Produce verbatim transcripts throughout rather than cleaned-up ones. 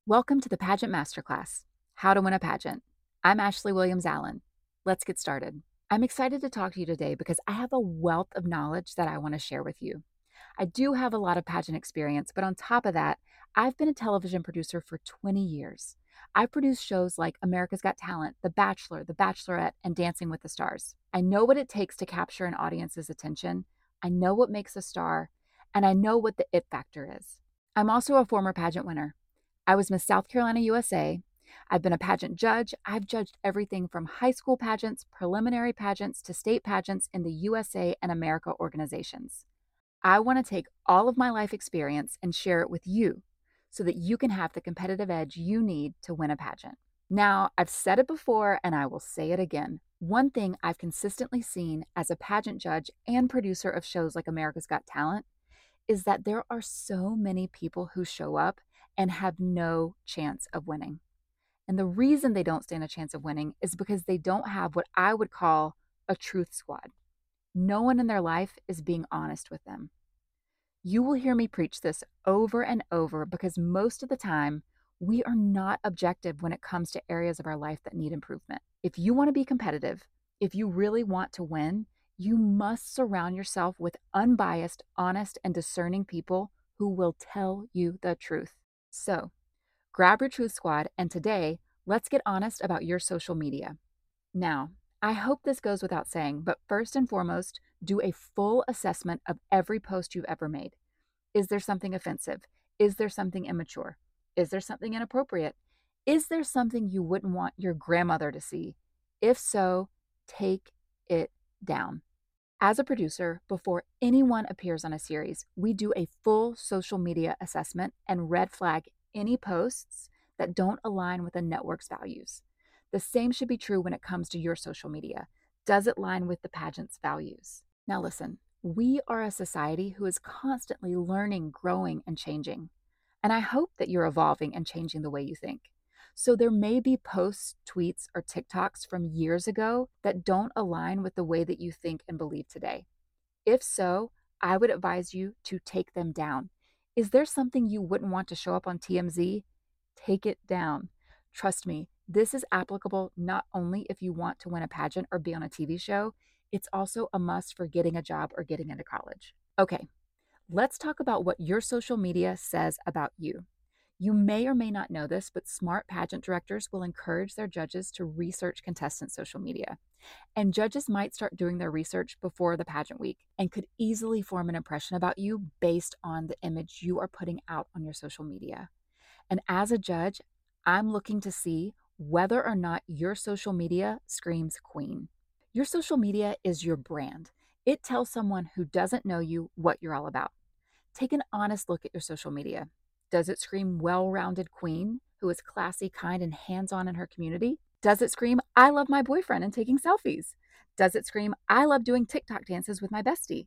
Welcome to the Pageant Masterclass, How to Win a Pageant. I'm Ashley Williams Allen. Let's get started. I'm excited to talk to you today because I have a wealth of knowledge that I want to share with you. I do have a lot of pageant experience, but on top of that, I've been a television producer for twenty years. I've produced shows like America's Got Talent, The Bachelor, The Bachelorette, and Dancing with the Stars. I know what it takes to capture an audience's attention. I know what makes a star, and I know what the it factor is. I'm also a former pageant winner. I was Miss South Carolina U S A. I've been a pageant judge. I've judged everything from high school pageants, preliminary pageants, to state pageants in the U S A and America organizations. I want to take all of my life experience and share it with you so that you can have the competitive edge you need to win a pageant. Now, I've said it before and I will say it again. One thing I've consistently seen as a pageant judge and producer of shows like America's Got Talent is that there are so many people who show up and have no chance of winning. And the reason they don't stand a chance of winning is because they don't have what I would call a truth squad. No one in their life is being honest with them. You will hear me preach this over and over because most of the time, we are not objective when it comes to areas of our life that need improvement. If you want to be competitive, if you really want to win, you must surround yourself with unbiased, honest, and discerning people who will tell you the truth. So, grab your truth squad, and today, let's get honest about your social media. Now, I hope this goes without saying, but first and foremost, do a full assessment of every post you've ever made. Is there something offensive? Is there something immature? Is there something inappropriate? Is there something you wouldn't want your grandmother to see? If so, take it down. As a producer, before anyone appears on a series, we do a full social media assessment and red flag any posts that don't align with the network's values. The same should be true when it comes to your social media. Does it align with the pageant's values? Now, listen, we are a society who is constantly learning, growing, and changing. And I hope that you're evolving and changing the way you think. So there may be posts, tweets, or TikToks from years ago that don't align with the way that you think and believe today. If so, I would advise you to take them down. Is there something you wouldn't want to show up on T M Z? Take it down. Trust me, this is applicable not only if you want to win a pageant or be on a T V show, it's also a must for getting a job or getting into college. Okay, let's talk about what your social media says about you. You may or may not know this, but smart pageant directors will encourage their judges to research contestants' social media. And judges might start doing their research before the pageant week and could easily form an impression about you based on the image you are putting out on your social media. And as a judge, I'm looking to see whether or not your social media screams queen. Your social media is your brand. It tells someone who doesn't know you what you're all about. Take an honest look at your social media. Does it scream well-rounded queen who is classy, kind, and hands-on in her community? Does it scream, I love my boyfriend and taking selfies? Does it scream, I love doing TikTok dances with my bestie?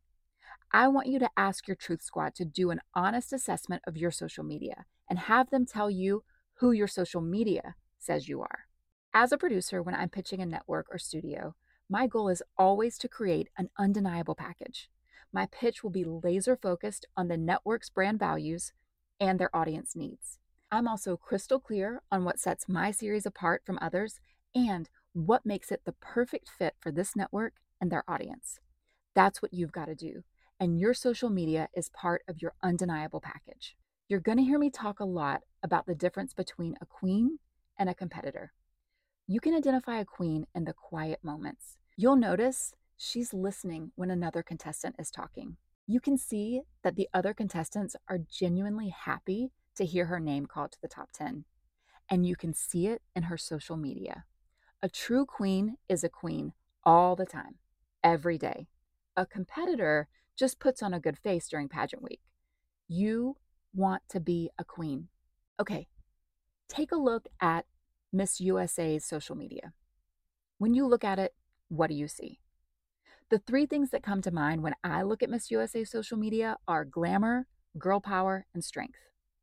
I want you to ask your Truth Squad to do an honest assessment of your social media and have them tell you who your social media says you are. As a producer, when I'm pitching a network or studio, my goal is always to create an undeniable package. My pitch will be laser focused on the network's brand values and their audience needs. I'm also crystal clear on what sets my series apart from others and what makes it the perfect fit for this network and their audience. That's what you've got to do. And your social media is part of your undeniable package. You're going to hear me talk a lot about the difference between a queen and a competitor. You can identify a queen in the quiet moments. You'll notice she's listening when another contestant is talking. You can see that the other contestants are genuinely happy to hear her name called to the top ten. And you can see it in her social media. A true queen is a queen all the time, every day. A competitor just puts on a good face during pageant week. You want to be a queen. Okay, take a look at Miss U S A's social media. When you look at it, what do you see? The three things that come to mind when I look at Miss U S A social media are glamour, girl power, and strength.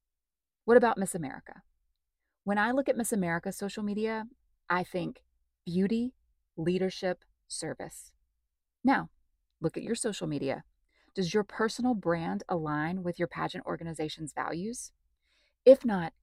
What about Miss America? When I look at Miss America's social media, I think beauty, leadership, service. Now, look at your social media. Does your personal brand align with your pageant organization's values? If not,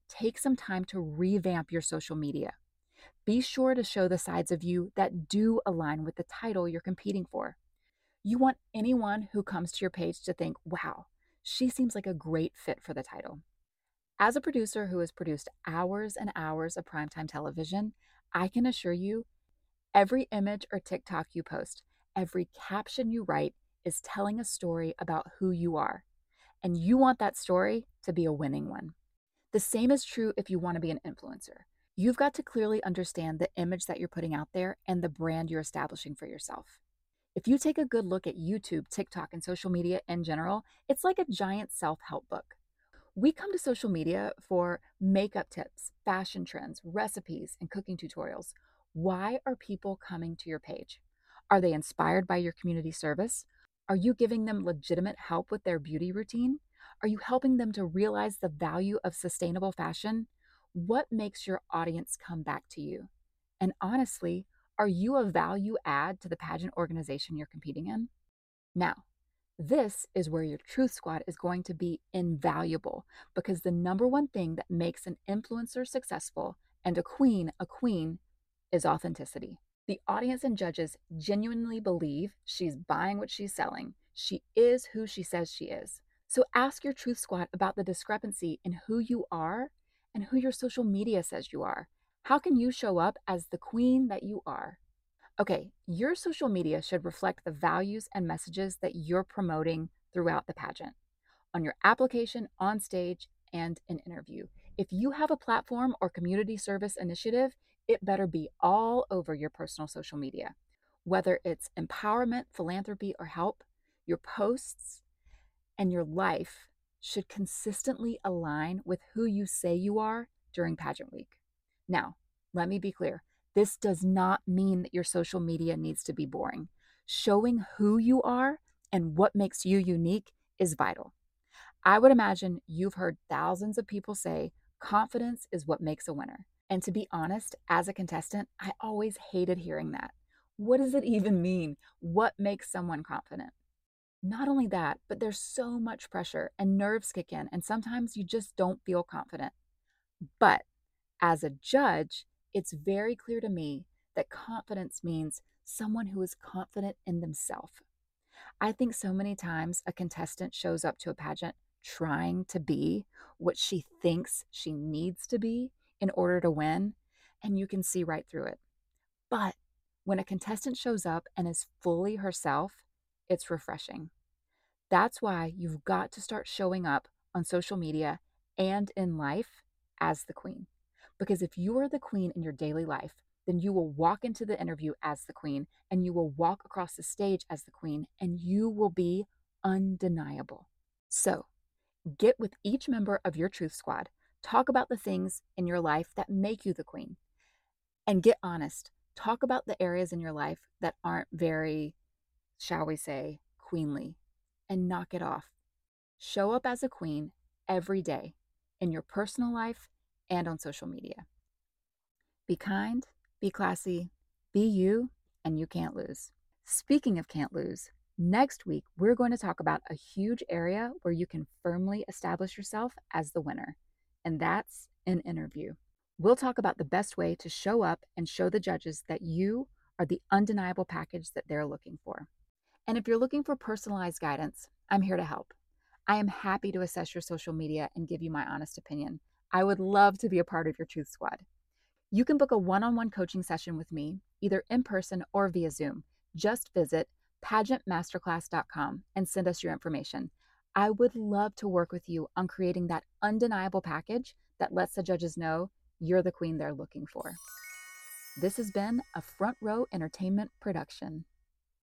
take some time to revamp your social media. Be sure to show the sides of you that do align with the title you're competing for. You want anyone who comes to your page to think, wow, she seems like a great fit for the title. As a producer who has produced hours and hours of primetime television, I can assure you every image or TikTok you post, every caption you write is telling a story about who you are. And you want that story to be a winning one. The same is true if you want to be an influencer. You've got to clearly understand the image that you're putting out there and the brand you're establishing for yourself. If you take a good look at YouTube, TikTok, and social media in general, it's like a giant self-help book. We come to social media for makeup tips, fashion trends, recipes, and cooking tutorials. Why are people coming to your page? Are they inspired by your community service? Are you giving them legitimate help with their beauty routine? Are you helping them to realize the value of sustainable fashion? What makes your audience come back to you? And honestly, are you a value add to the pageant organization you're competing in? Now, this is where your Truth Squad is going to be invaluable because the number one thing that makes an influencer successful and a queen a queen is authenticity. The audience and judges genuinely believe she's buying what she's selling. She is who she says she is. So ask your Truth Squad about the discrepancy in who you are and who your social media says you are. How can you show up as the queen that you are? Okay, your social media should reflect the values and messages that you're promoting throughout the pageant, on your application, on stage, and in interview. If you have a platform or community service initiative, it better be all over your personal social media. Whether it's empowerment, philanthropy, or help, your posts and your life should consistently align with who you say you are during pageant week. Now, let me be clear. This does not mean that your social media needs to be boring. Showing who you are and what makes you unique is vital. I would imagine you've heard thousands of people say confidence is what makes a winner. And to be honest, as a contestant, I always hated hearing that. What does it even mean? What makes someone confident? Not only that, but there's so much pressure and nerves kick in, and sometimes you just don't feel confident. But as a judge, it's very clear to me that confidence means someone who is confident in themselves. I think so many times a contestant shows up to a pageant trying to be what she thinks she needs to be in order to win, and you can see right through it. But when a contestant shows up and is fully herself, it's refreshing. That's why you've got to start showing up on social media and in life as the queen. Because if you are the queen in your daily life, then you will walk into the interview as the queen and you will walk across the stage as the queen and you will be undeniable. So get with each member of your Truth Squad, talk about the things in your life that make you the queen, and get honest. Talk about the areas in your life that aren't very, shall we say, queenly, and knock it off. Show up as a queen every day in your personal life and on social media. Be kind, be classy, be you, and you can't lose. Speaking of can't lose, next week we're going to talk about a huge area where you can firmly establish yourself as the winner, and that's an interview. We'll talk about the best way to show up and show the judges that you are the undeniable package that they're looking for. And if you're looking for personalized guidance, I'm here to help. I am happy to assess your social media and give you my honest opinion. I would love to be a part of your Truth Squad. You can book a one-on-one coaching session with me, either in person or via Zoom. Just visit pageant masterclass dot com and send us your information. I would love to work with you on creating that undeniable package that lets the judges know you're the queen they're looking for. This has been a Front Row Entertainment production.